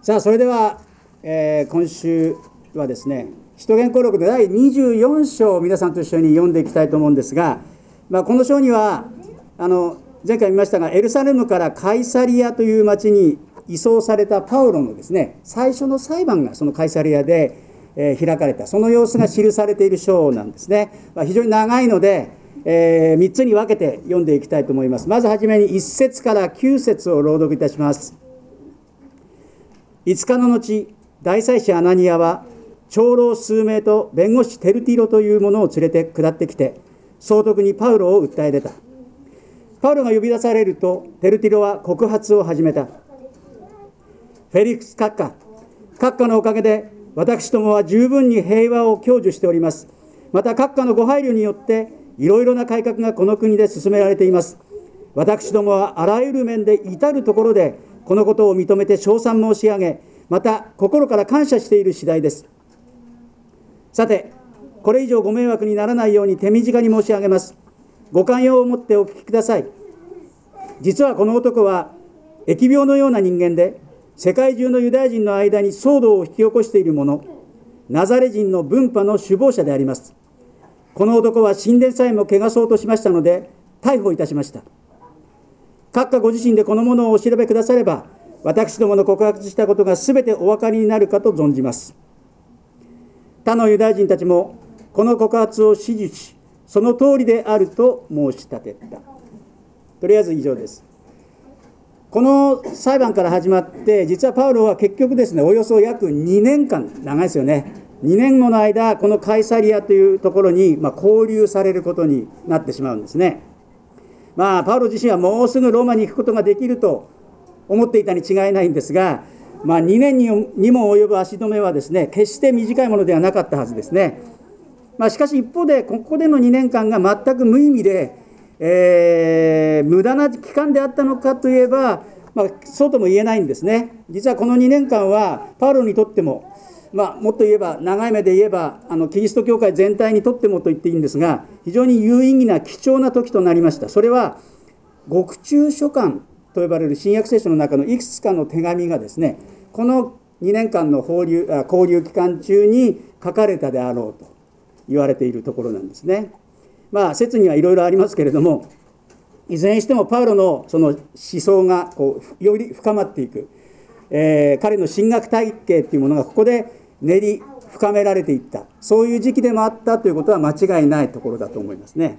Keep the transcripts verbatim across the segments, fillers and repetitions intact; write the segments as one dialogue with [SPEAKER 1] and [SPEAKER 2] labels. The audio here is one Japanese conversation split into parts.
[SPEAKER 1] さあ、それでは、えー、今週はですね、使徒言行録のだいにじゅうよん章を皆さんと一緒に読んでいきたいと思うんですが、まあ、この章にはあの前回見ましたが、エルサレムからカイサリアという町に移送されたパウロのですね、最初の裁判がそのカイサリアで、えー、開かれた、その様子が記されている章なんですね。まあ、非常に長いので、えー、みっつに分けて読んでいきたいと思います。まずはじめにいっ節からきゅう節を朗読いたします。いつかの後、大祭司アナニアは長老数名と弁護士テルティロという者を連れて下ってきて、総督にパウロを訴え出た。パウロが呼び出されると、テルティロは告発を始めた。フェリックス閣下、閣下のおかげで私どもは十分に平和を享受しております。また閣下のご配慮によっていろいろな改革がこの国で進められています。私どもはあらゆる面で至るところでこのことを認めて称賛申し上げ、また心から感謝している次第です。さて、これ以上ご迷惑にならないように手短に申し上げます。ご寛容を持ってお聞きください。実はこの男は疫病のような人間で、世界中のユダヤ人の間に騒動を引き起こしている者、ナザレ人の分派の首謀者であります。この男は神殿さえも汚そうとしましたので、逮捕いたしました。閣下ご自身でこのものをお調べくだされば、私どもの告発したことがすべてお分かりになるかと存じます。他のユダヤ人たちもこの告発を支持し、その通りであると申し立てた。とりあえず以上です。この裁判から始まって、実はパウロは結局ですね、およそ約にねんかん、長いですよね、にねんもの間、このカイサリアというところに、まあ、拘留されることになってしまうんですね。まあ、パウロ自身はもうすぐローマに行くことができると思っていたに違いないんですが、まあ、にねんにも及ぶ足止めはですね、決して短いものではなかったはずですね。まあ、しかし一方で、ここでのにねんかんが全く無意味で、えー、無駄な期間であったのかといえば、まあ、そうとも言えないんですね。実はこのにねんかんはパウロにとっても、まあ、もっと言えば長い目で言えばあのキリスト教会全体にとってもと言っていいんですが、非常に有意義な貴重な時となりました。それは獄中書簡と呼ばれる新約聖書の中のいくつかの手紙がですね、このにねんかんの交流、交流期間中に書かれたであろうと言われているところなんですね。まあ説にはいろいろありますけれども、いずれにしてもパウロのその思想がこうより深まっていく、えー、彼の神学体系というものがここで練り深められていった、そういう時期でもあったということは間違いないところだと思いますね。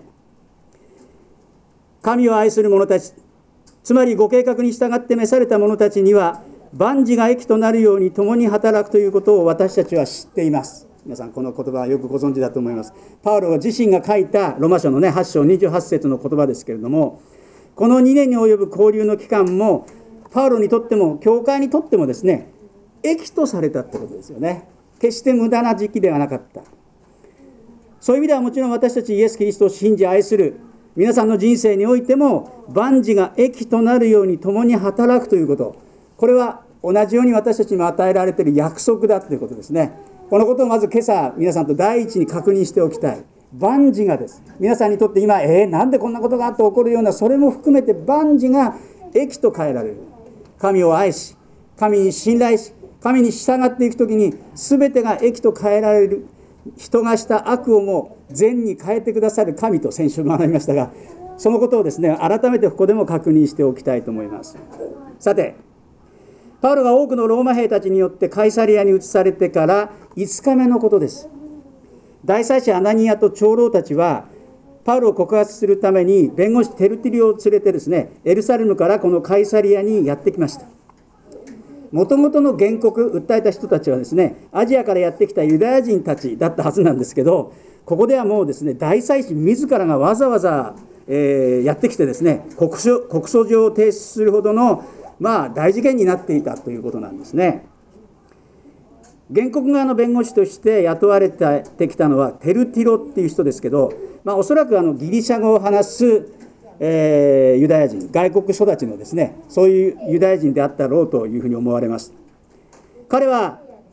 [SPEAKER 1] 神を愛する者たち、つまりご計画に従って召された者たちには万事が益となるように共に働くということを私たちは知っています。皆さんこの言葉はよくご存知だと思います。パウロ自身が書いたロマ書のねはち章にじゅうはち節の言葉ですけれども、このにねんに及ぶ交流の期間もパウロにとっても教会にとってもですね、益とされたってことですよね。決して無駄な時期ではなかった。そういう意味ではもちろん私たちイエス・キリストを信じ愛する皆さんの人生においても万事が益となるように共に働くということ、これは同じように私たちにも与えられている約束だということですね。このことをまず今朝皆さんと第一に確認しておきたい。万事がです。皆さんにとって今、えー、なんでこんなことがあって起こるような、それも含めて万事が益と変えられる。神を愛し、神に信頼し、神に従っていくときに全てが益と変えられる。人がした悪をも善に変えてくださる神と先週学びましたが、そのことをですね、改めてここでも確認しておきたいと思います。さて、パウロが多くのローマ兵たちによってカイサリアに移されてからいつかめのことです。大祭司アナニアと長老たちはパウロを告発するために弁護士テルティリオを連れてですね、エルサレムからこのカイサリアにやってきました。もともとの原告、訴えた人たちはですね、アジアからやってきたユダヤ人たちだったはずなんですけど、ここではもうですね、大祭司自らがわざわざ、えー、やってきてですね、告訴、告訴状を提出するほどのまあ大事件になっていたということなんですね。原告側の弁護士として雇われてきたのはテルティロっていう人ですけど、まあ、おそらくあのギリシャ語を話す、えー、ユダヤ人、外国育ちのですね、そういうユダヤ人であったろうというふうに思われます。彼は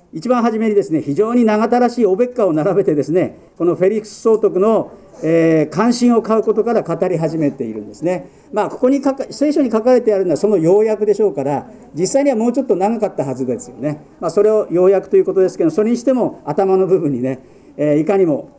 [SPEAKER 1] 一番初めにですね、非常に長たらしいおべっかを並べてですね、このフェリックス総督の、えー、関心を買うことから語り始めているんですね。まあここに書か聖書に書かれてあるのはその要約でしょうから、実際にはもうちょっと長かったはずですよね。まあそれを要約ということですけど、それにしても頭の部分にね、えー、いかにも、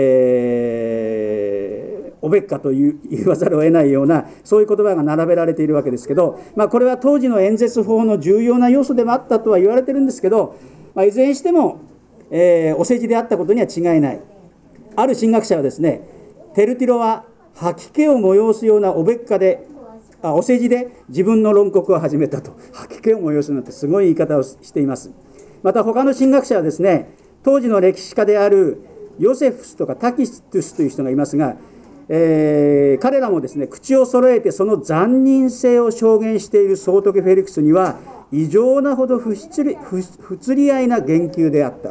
[SPEAKER 1] えー、おべっかと言わざるを得ないようなそういう言葉が並べられているわけですけど、まあこれは当時の演説法の重要な要素でもあったとは言われてるんですけど、まあ、いずれにしても、えー、お世辞であったことには違いない。ある神学者はですね、テルティロは吐き気を催すようなおべっかであお世辞で自分の論告を始めたと。吐き気を催すなんてすごい言い方をしています。また他の神学者はですね、当時の歴史家であるヨセフスとかタキストゥスという人がいますが、えー、彼らもですね、口を揃えてその残忍性を証言している総督フェリクスには異常なほど不釣り、不釣り合いな言及であった。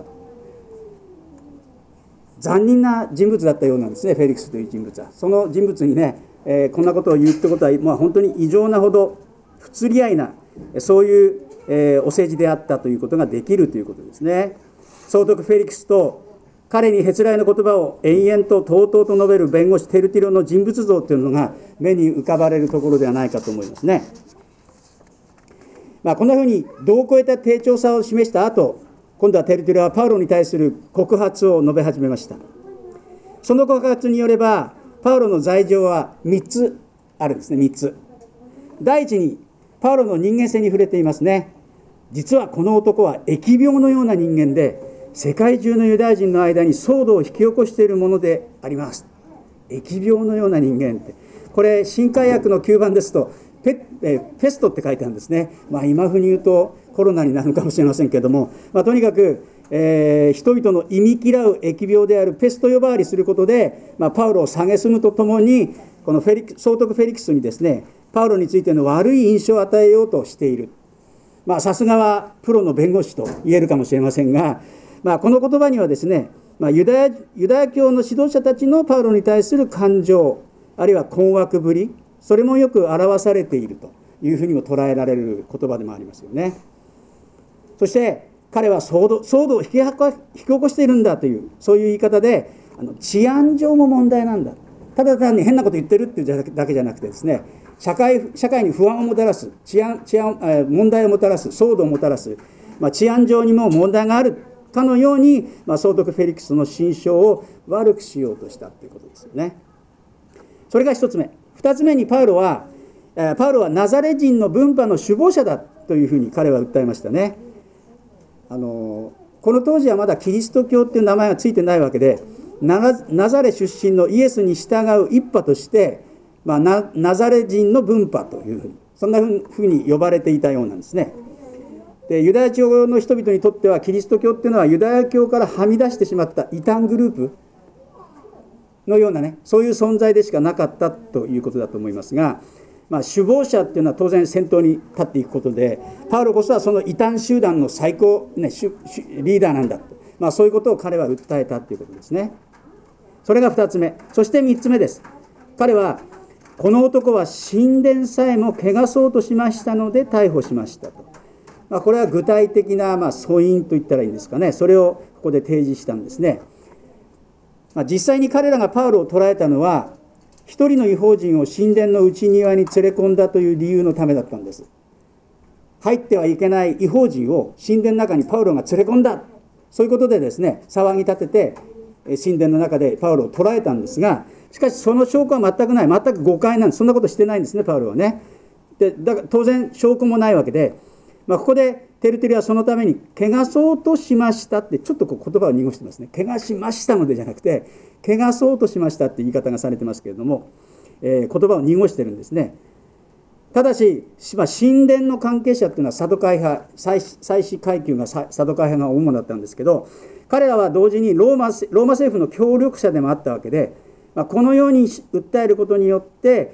[SPEAKER 1] 残忍な人物だったようなんですね、フェリクスという人物は。その人物にね、えー、こんなことを言うってことは、まあ、本当に異常なほど不釣り合いな、そういう、えー、お世辞であったということができるということですね。総督フェリクスと彼にへつらいの言葉を延々ととうとうと述べる弁護士テルティロの人物像というのが目に浮かばれるところではないかと思いますね。まあ、こんなふうに度を超えた低調さを示した後、今度はテルティロはパウロに対する告発を述べ始めました。その告発によれば、パウロの罪状はみっつあるんですね。みっつ。第一に、パウロの人間性に触れていますね。実はこの男は疫病のような人間で、世界中のユダヤ人の間に騒動を引き起こしているものであります。疫病のような人間って、これ新海訳のきゅうばんですとペえペストって書いてあるんですね。まあ、今風に言うとコロナになるかもしれませんけれども、まあ、とにかく、えー、人々の忌み嫌う疫病であるペスト呼ばわりすることで、まあ、パウロを蔑むとともに、このフェリク総督フェリクスにですね、パウロについての悪い印象を与えようとしている。まあ、さすがはプロの弁護士と言えるかもしれませんが、まあ、この言葉にはですね、まあ、ユダヤ、ユダヤ教の指導者たちのパウロに対する感情、あるいは困惑ぶり、それもよく表されているというふうにも捉えられる言葉でもありますよね。そして彼は騒動、騒動を引き、引き起こしているんだという、そういう言い方で、あの治安上も問題なんだ、ただ単に変なこと言ってるっていうだけじゃなくてですね、社会、社会に不安をもたらす、治安、治安、えー、問題をもたらす、騒動をもたらす、まあ、治安上にも問題があるかのように、まあ、総督フェリクスの心象を悪くしようとしたということですよね。それが一つ目。二つ目にパウロは、えー、パウロはナザレ人の分派の首謀者だというふうに彼は訴えましたね。あのこの当時はまだキリスト教っていう名前がついてないわけで、ナザレ出身のイエスに従う一派として、まあ、ナ, ナザレ人の分派というふうに、そんなふうに呼ばれていたようなんですね。でユダヤ教の人々にとってはキリスト教っていうのはユダヤ教からはみ出してしまった異端グループのようなね、そういう存在でしかなかったということだと思いますが、まあ、首謀者っていうのは当然先頭に立っていくことで、パウロこそはその異端集団の最高、ね、リーダーなんだと、まあ、そういうことを彼は訴えたということですね。それがふたつめ。そしてみっつめです。彼はこの男は神殿さえも汚そうとしましたので逮捕しましたと、まあ、これは具体的な、まあ、訴因といったらいいんですかね、それをここで提示したんですね。まあ、実際に彼らがパウロを捕らえたのは、一人の異邦人を神殿の内庭に連れ込んだという理由のためだったんです。入ってはいけない異邦人を神殿の中にパウロが連れ込んだ、そういうことでですね、騒ぎ立てて神殿の中でパウロを捕らえたんですが、しかしその証拠は全くない、全く誤解なんです。そんなことしてないんですね、パウロはね。でだから当然証拠もないわけで、まあ、ここでテルティリはそのために汚そうとしましたって、ちょっとこう言葉を濁してますね。汚しましたのでじゃなくて、汚そうとしましたって言い方がされてますけれども、えー、言葉を濁してるんですね。ただし、まあ、神殿の関係者っていうのはサドカイ派、祭司階級がサドカイ派が主だったんですけど、彼らは同時にローマ、ローマ政府の協力者でもあったわけで、まあ、このように訴えることによって、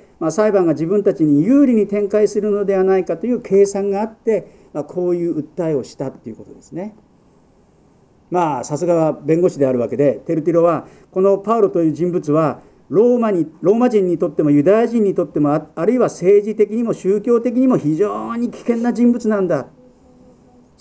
[SPEAKER 1] まあ、裁判が自分たちに有利に展開するのではないかという計算があって、まあ、こういう訴えをしたということですね。まあさすがは弁護士であるわけで、テルティロはこのパウロという人物はローマにローマ人にとってもユダヤ人にとっても、 あ, あるいは政治的にも宗教的にも非常に危険な人物なんだ、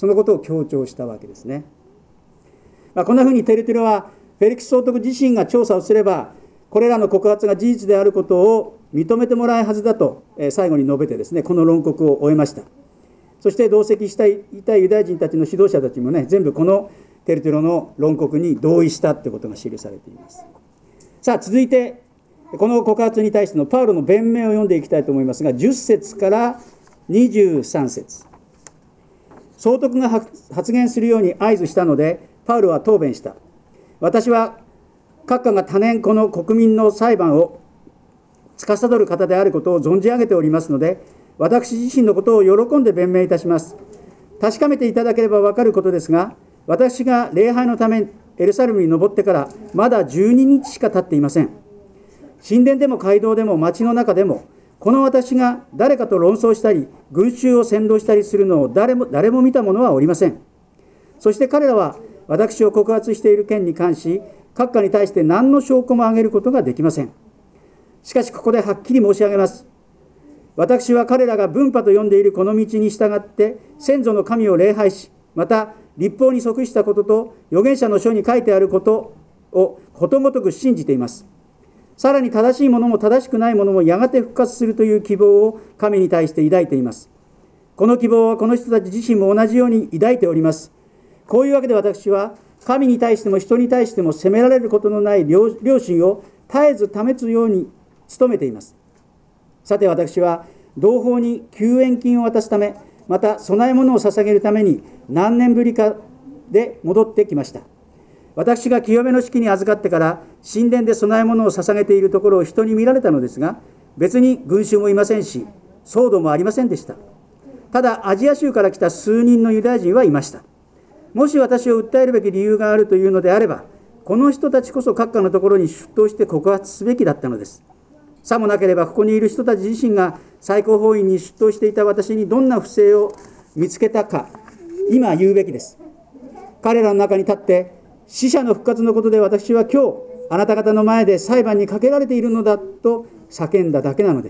[SPEAKER 1] そのことを強調したわけですね。まあ、こんなふうにテルティロはフェリクス総督自身が調査をすればこれらの告発が事実であることを認めてもらえるはずだと最後に述べてですね、この論告を終えました。そして同席したいたユダヤ人たちの指導者たちもね、全部このテルティロの論告に同意したということが記されています。さあ続いてこの告発に対してのパウロの弁明を読んでいきたいと思いますが、じゅっ節からにじゅうさん節。総督が発言するように合図したのでパウロは答弁した。私は閣下が多年この国民の裁判を司る方であることを存じ上げておりますので、私自身のことを喜んで弁明いたします。確かめていただければ分かることですが、私が礼拝のためエルサレムに登ってからまだじゅうににちしか経っていません。神殿でも街道でも街の中でも、この私が誰かと論争したり群衆を扇動したりするのを誰も誰も見た者はおりません。そして彼らは私を告発している件に関し、閣下に対して何の証拠も挙げることができません。しかしここではっきり申し上げます。私は彼らが分派と呼んでいるこの道に従って先祖の神を礼拝し、また律法に即したことと預言者の書に書いてあることをことごとく信じています。さらに正しいものも正しくないものもやがて復活するという希望を神に対して抱いています。この希望はこの人たち自身も同じように抱いております。こういうわけで私は神に対しても人に対しても責められることのない良心を絶えず保つように努めています。さて私は同胞に救援金を渡すため、また供え物を捧げるために何年ぶりかで戻ってきました。私が清めの式に預かってから神殿で供え物を捧げているところを人に見られたのですが、別に群衆もいませんし騒動もありませんでした。ただアジア州から来た数人のユダヤ人はいました。もし私を訴えるべき理由があるというのであれば、この人たちこそ閣下のところに出頭して告発すべきだったのです。さもなければここにいる人たち自身が最高法院に出頭していた私にどんな不正を見つけたか今言うべきです。彼らの中に立って死者の復活のことで私は今日あなた方の前で裁判にかけられているのだと叫んだだけなのです。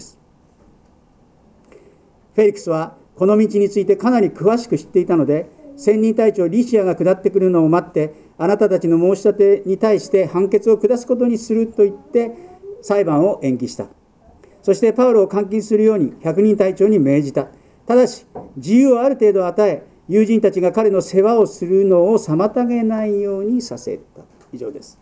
[SPEAKER 1] フェリクスはこの道についてかなり詳しく知っていたので、千人隊長リシアが下ってくるのを待ってあなたたちの申し立てに対して判決を下すことにすると言って裁判を延期した。そしてパウロを監禁するように百人隊長に命じた。ただし自由をある程度与え、友人たちが彼の世話をするのを妨げないようにさせた。以上です。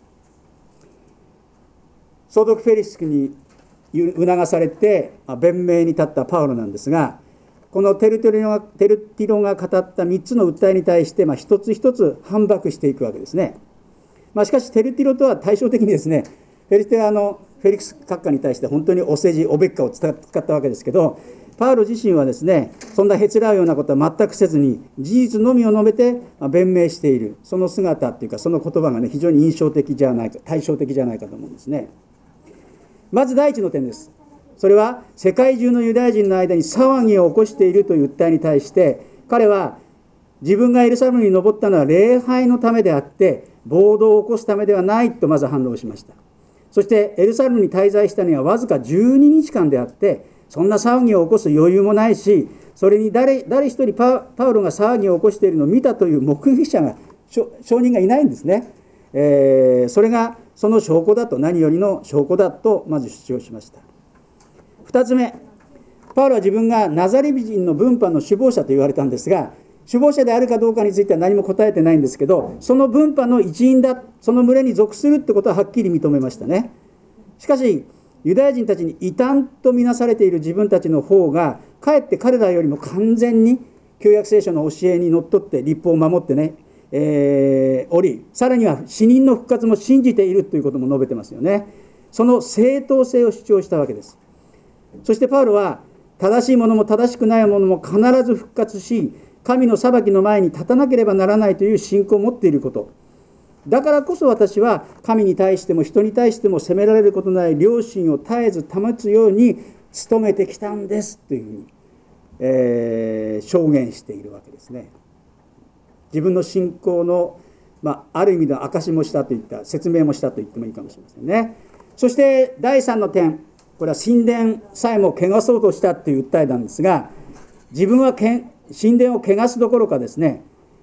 [SPEAKER 1] 総督フェリスクに促されて弁明に立ったパウロなんですが、このテルティロが、テルティロが語ったみっつの訴えに対して、まあ、一つ一つ反駁していくわけですね。まあ、しかしテルティロとは対照的にですね、フェリステはあのフェリクス閣下に対して本当にお世辞おべっかを使ったわけですけど、パウロ自身はですね、そんなへつらうようなことは全くせずに事実のみを述べて弁明している、その姿っていうかその言葉がね、非常に印象的じゃないか、対照的じゃないかと思うんですね。まず第一の点です。それは世界中のユダヤ人の間に騒ぎを起こしているという訴えに対して、彼は自分がエルサレムに登ったのは礼拝のためであって暴動を起こすためではないとまず反論しました。そしてエルサレムに滞在したのはわずかじゅうににちかんであって、そんな騒ぎを起こす余裕もないし、それに誰誰一人 パ, パウロが騒ぎを起こしているのを見たという目撃者が証人がいないんですね。えー、それがその証拠だと、何よりの証拠だとまず主張しました。ふたつめ、パウロは自分がナザレ人の分派の首謀者と言われたんですが、首謀者であるかどうかについては何も答えてないんですけど、その分派の一員だ、その群れに属するってことははっきり認めましたね。しかしユダヤ人たちに異端とみなされている自分たちの方が、かえって彼らよりも完全に旧約聖書の教えにのっとって律法を守ってね、えー、おり、さらには死人の復活も信じているということも述べてますよね。その正当性を主張したわけです。そしてパウロは、正しいものも正しくないものも必ず復活し、神の裁きの前に立たなければならないという信仰を持っていること。だからこそ私は神に対しても人に対しても責められることのない良心を絶えず保つように努めてきたんですというふうに、えー、証言しているわけですね。自分の信仰の、まあ、ある意味の証もしたといった説明もしたと言ってもいいかもしれませんね。そしてだいさんの点、これは神殿さえも汚そうとしたという訴えなんですが、自分は神殿を汚すどころかですね、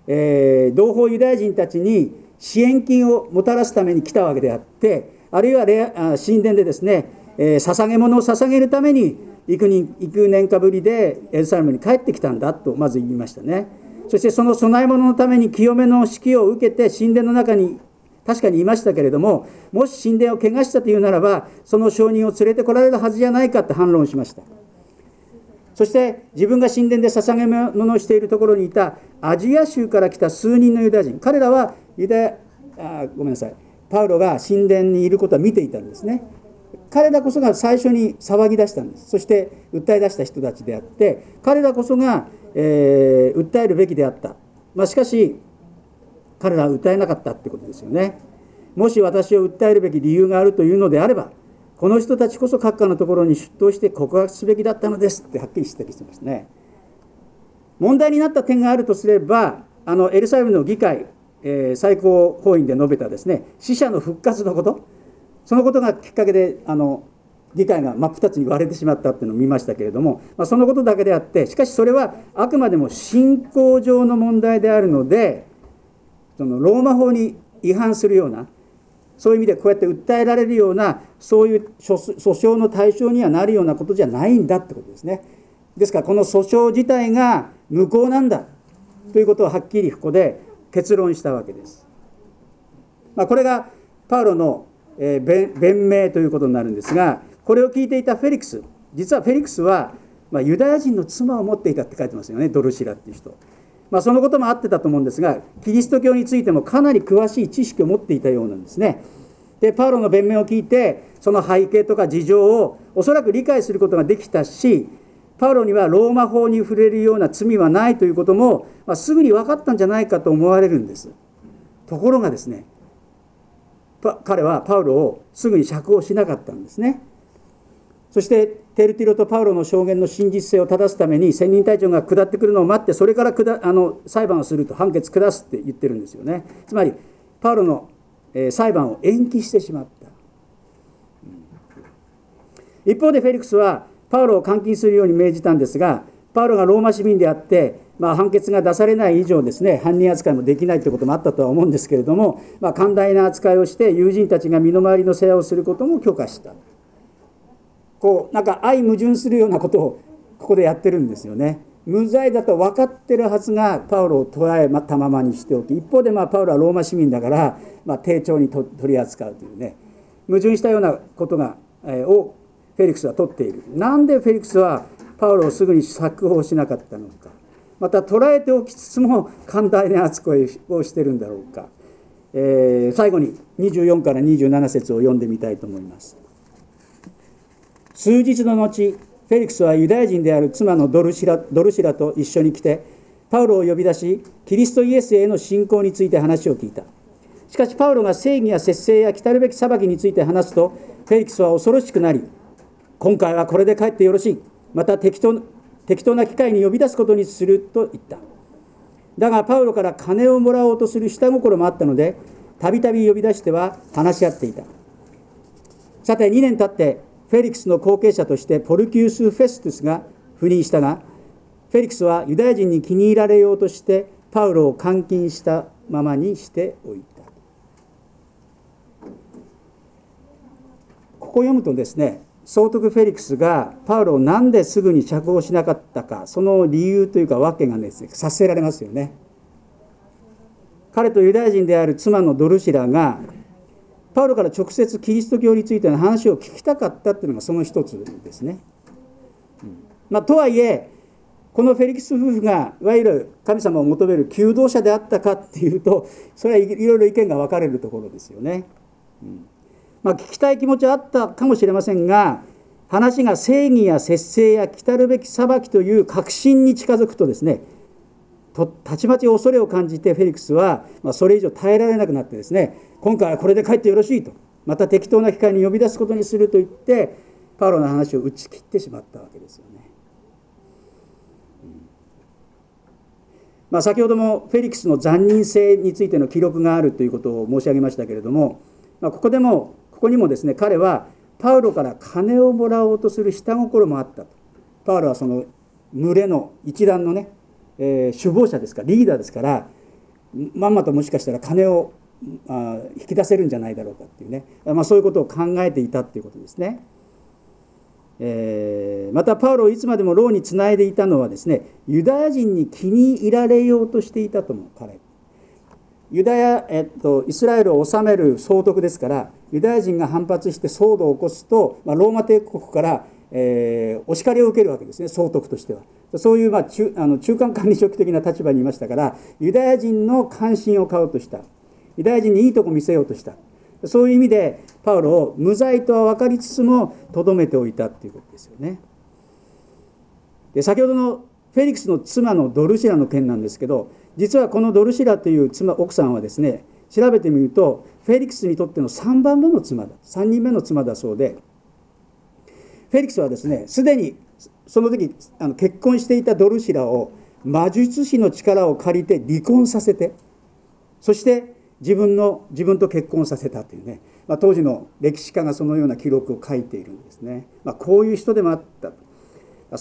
[SPEAKER 1] えー、同胞ユダヤ人たちに支援金をもたらすために来たわけであって、あるいはレあ神殿でですね、えー、捧げ物を捧げるために幾人幾年かぶりでエルサレムに帰ってきたんだとまず言いましたね。そしてその供え物のために清めの指揮を受けて神殿の中に確かにいましたけれども、もし神殿を汚したというならば、その証人を連れてこられるはずじゃないかって反論しました。そして自分が神殿で捧げ物をしているところにいたアジア州から来た数人のユダヤ人、彼らはユダヤあごめんなさいパウロが神殿にいることは見ていたんですね。彼らこそが最初に騒ぎ出したんです。そして訴え出した人たちであって、彼らこそが、えー、訴えるべきであった。まあ、しかし彼らは訴えなかったってことですよね。もし私を訴えるべき理由があるというのであれば、この人たちこそ閣下のところに出頭して告発すべきだったのですってはっきり指摘してますね。問題になった点があるとすれば、あのエルサレムの議会、えー、最高法院で述べたですね、死者の復活のこと、そのことがきっかけであの議会が真っ二つに割れてしまったっていうのを見ましたけれども、まあ、そのことだけであって、しかしそれはあくまでも信仰上の問題であるので、そのローマ法に違反するような、そういう意味でこうやって訴えられるような、そういう訴訟の対象にはなるようなことじゃないんだってことですね。ですからこの訴訟自体が無効なんだということをはっきりここで結論したわけです。まあ、これがパウロの弁明ということになるんですが、これを聞いていたフェリックス、実はフェリックスは、まあ、ユダヤ人の妻を持っていたって書いてますよね、ドルシラっていう人。まあ、そのこともあってたと思うんですが、キリスト教についてもかなり詳しい知識を持っていたようなんですね。で、パウロの弁明を聞いて、その背景とか事情をおそらく理解することができたし、パウロにはローマ法に触れるような罪はないということも、まあ、すぐに分かったんじゃないかと思われるんです。ところがですね、彼はパウロをすぐに釈放しなかったんですね。そしてテルティロとパウロの証言の真実性を正すために専任隊長が下ってくるのを待って、それから下あの裁判をすると、判決下すって言ってるんですよね。つまりパウロの、えー、裁判を延期してしまった、うん、一方でフェリックスはパウロを監禁するように命じたんですが、パウロがローマ市民であって、まあ、判決が出されない以上ですね、犯人扱いもできないということもあったとは思うんですけれども、まあ、寛大な扱いをして友人たちが身の回りの世話をすることも許可した。こうなんか相矛盾するようなことをここでやってるんですよね。無罪だと分かってるはずがパウロを捕らえたままにしておき、一方でまあパウロはローマ市民だから、まあ、丁重にと取り扱うというね、矛盾したようなことが、えー、をフェリックスは取っている。なんでフェリックスはパウロをすぐに釈放しなかったのか、また捕らえておきつつも寛大な扱いをしてるんだろうか。えー、最後ににじゅうよんからにじゅうなな節を読んでみたいと思います。数日の後、フェリックスはユダヤ人である妻のドルシラ、ドルシラと一緒に来て、パウロを呼び出し、キリストイエスへの信仰について話を聞いた。しかしパウロが正義や節制や来たるべき裁きについて話すと、フェリックスは恐ろしくなり、今回はこれで帰ってよろしい。また適当、適当な機会に呼び出すことにすると言った。だがパウロから金をもらおうとする下心もあったので、たびたび呼び出しては話し合っていた。さてにねん経ってフェリックスの後継者としてポルキウス・フェストゥスが赴任したが、フェリックスはユダヤ人に気に入られようとしてパウロを監禁したままにしておいた。ここを読むとですね、総督フェリックスがパウロをなんですぐに釈放しなかったか、その理由というか訳がですね、察せられますよね。彼とユダヤ人である妻のドルシラがパウロから直接キリスト教についての話を聞きたかったっていうのがその一つですね。うん、まあ、とはいえこのフェリックス夫婦がいわゆる神様を求める求道者であったかっていうと、それはいろいろ意見が分かれるところですよね。うん、まあ、聞きたい気持ちはあったかもしれませんが、話が正義や節制や来たるべき裁きという確信に近づくとですね、とたちまち恐れを感じてフェリックスは、まあ、それ以上耐えられなくなってですね、今回はこれで帰ってよろしいと、また適当な機会に呼び出すことにすると言ってパウロの話を打ち切ってしまったわけですよね。うん、まあ、先ほどもフェリックスの残忍性についての記録があるということを申し上げましたけれども、まあ、ここでもここにもですね、彼はパウロから金をもらおうとする下心もあったと。パウロはその群れの一団のね、えー、首謀者ですから、リーダーですから、 まんまともしかしたら金をあ引き出せるんじゃないだろうかっていうね、まあ、そういうことを考えていたっていうことですね。えー、またパウロをいつまでも牢につないでいたのはですね、ユダヤ人に気に入られようとしていたと思う。彼ユダヤ、えっと、イスラエルを治める総督ですから、ユダヤ人が反発して騒動を起こすと、まあ、ローマ帝国から、えー、お叱りを受けるわけですね、総督としては。そういう、まあ、中, あの中間管理職的な立場にいましたから、ユダヤ人の関心を買おうとした、ユダヤ人にいいとこ見せようとした、そういう意味でパウロを無罪とは分かりつつもとどめておいたということですよね。で、先ほどのフェリクスの妻のドルシラの件なんですけど、実はこのドルシラという妻奥さんはですね、調べてみるとフェリクスにとってのさんばんめの妻ださんにんめの妻だそうで、フェリクスはですね、すでにその時あの結婚していたドルシラを魔術師の力を借りて離婚させて、そして自分の自分と結婚させたというね、まあ、当時の歴史家がそのような記録を書いているんですね。まあ、こういう人でもあった。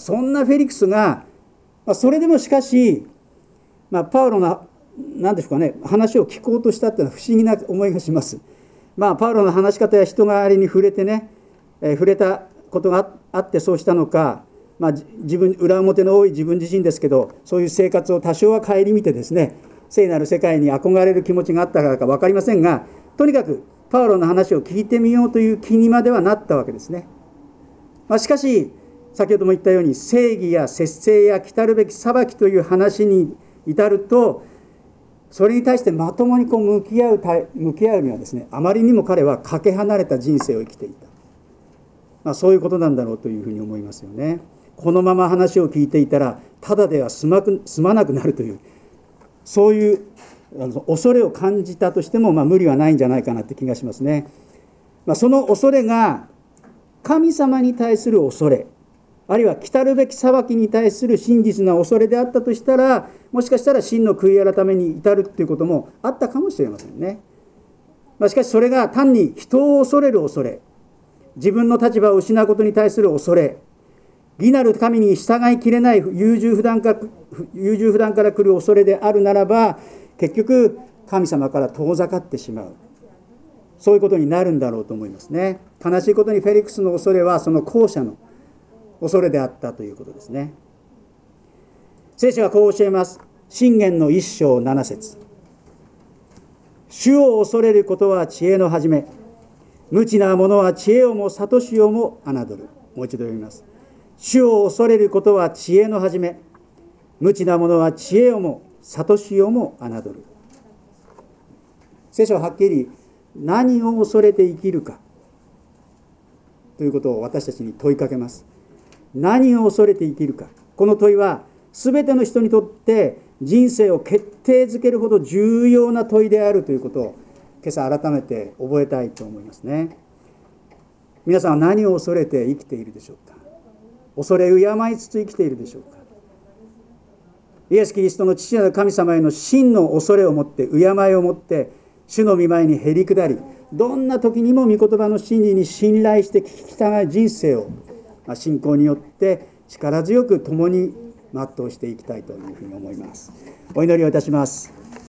[SPEAKER 1] そんなフェリクスが、まあ、それでもしかし、まあ、パウロの何でしょうかね、話を聞こうとしたっていうのは不思議な思いがします。まあ、パウロの話し方や人柄に触れてね、えー、触れたことがあってそうしたのか、まあ、自分裏表の多い自分自身ですけど、そういう生活を多少は顧みてですね、聖なる世界に憧れる気持ちがあったからか分かりませんが、とにかくパウロの話を聞いてみようという気にまではなったわけですね。まあ、しかし先ほども言ったように、正義や節制や来たるべき裁きという話に至ると、それに対してまともにこう向き合う向き合うにはですね、あまりにも彼はかけ離れた人生を生きていた、まあ、そういうことなんだろうというふうに思いますよね。このまま話を聞いていたらただでは済まく済まなくなるという、そういう恐れを感じたとしても、まあ、無理はないんじゃないかなって気がしますね。まあ、その恐れが神様に対する恐れ、あるいは来たるべき裁きに対する真実な恐れであったとしたら、もしかしたら真の悔い改めに至るということもあったかもしれませんね。まあ、しかしそれが単に人を恐れる恐れ、自分の立場を失うことに対する恐れ、義なる神に従いきれない優柔不断から優柔不断から来る恐れであるならば、結局神様から遠ざかってしまう、そういうことになるんだろうと思いますね。悲しいことにフェリクスの恐れはその後者の恐れであったということですね。聖書はこう教えます。箴言の一章七節。主を恐れることは知恵の始め、無知な者は知恵をも悟しをも侮る。もう一度読みます。主を恐れることは知恵の始め、無知な者は知恵をも悟しをも侮る。聖書ははっきり何を恐れて生きるかということを私たちに問いかけます。何を恐れて生きるか、この問いは全ての人にとって人生を決定づけるほど重要な問いであるということを今朝改めて覚えたいと思いますね。皆さんは何を恐れて生きているでしょうか。恐れ敬いつつ生きているでしょうか。イエス・キリストの父なる神様への真の恐れを持って、敬いを持って主の御前にへり下り、どんな時にも御言葉の真理に信頼して聞き従い人生を信仰によって力強く共に全うしていきたいというふうに思います。お祈りをいたします。